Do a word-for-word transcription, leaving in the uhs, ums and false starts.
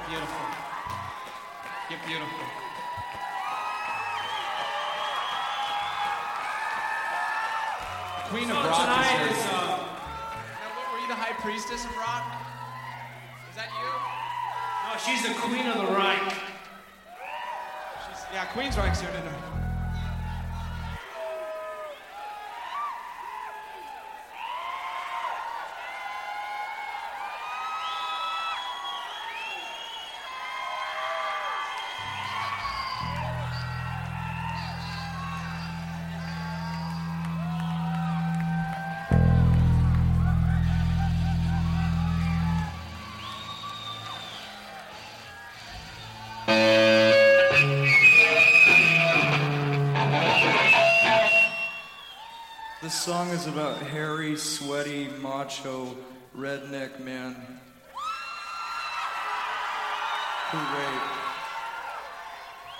Beautiful. You're beautiful. Queen of Rock tonight is, is uh... now, what, were you the High Priestess of Rock? Is that you? No, she's the Queen of the Reich. She's, yeah, Queensryche's here tonight. This song is about hairy, sweaty, macho, redneck men who rape.